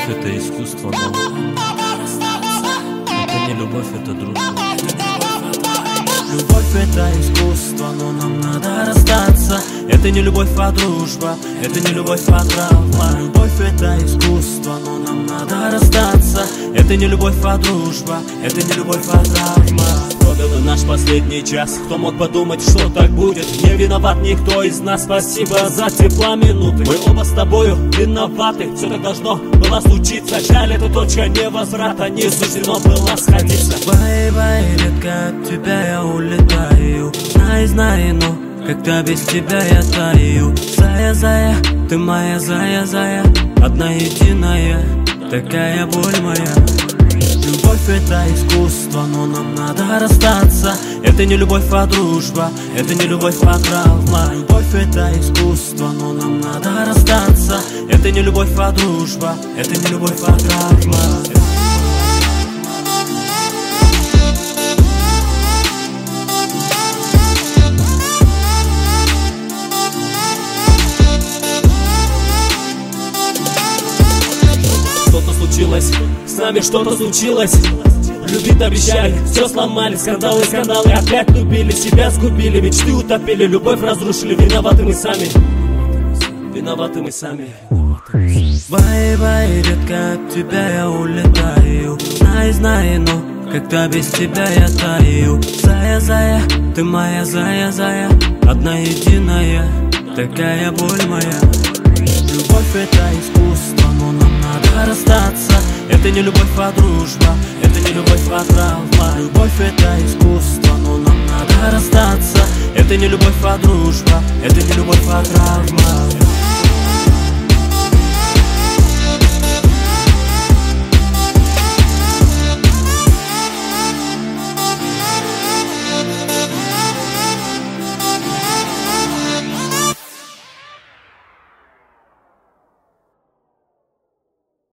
Любовь это искусство, но это не любовь, это дружба. Любовь это искусство, но нам надо расстаться. Это не любовь, а дружба, это не любовь, а травма. Любовь это искусство, но нам надо расстаться. Это не любовь, а дружба, это не любовь, а травма. Пробил наш последний час, кто мог подумать, что так будет? Не виноват никто из нас, спасибо за тепла минуты. Мы оба с тобою виноваты, все так должно было случиться. Жаль, это точка невозврата, не суждено было сходиться. Бай-бай, редко от тебя я улетаю. Знай, но когда без тебя я таю. Зая, зая, ты моя зая, одна единая, такая боль моя. Любовь это искусство, но нам надо расстаться. Это не любовь, а дружба, это не любовь, а травма. Любовь это искусство, но нам надо расстаться. Это не любовь, а дружба, это не любовь, а травма. Что-то случилось, с нами что-то случилось. Любить обещали, все сломали, скандалы, опять любили, себя сгубили, мечты утопили, любовь разрушили, виноваты мы сами. Виноваты мы сами. Бай-бай, редко от тебя я улетаю. Знай, но когда без тебя я таю. Зая, ты моя зая, одна единая, такая боль моя. Любовь это искусство, но нам надо расстаться. Это не любовь, а дружба, это не любовь, а травма. Любовь это искусство, но нам надо расстаться. Это не любовь, а дружба, это не любовь, а травма.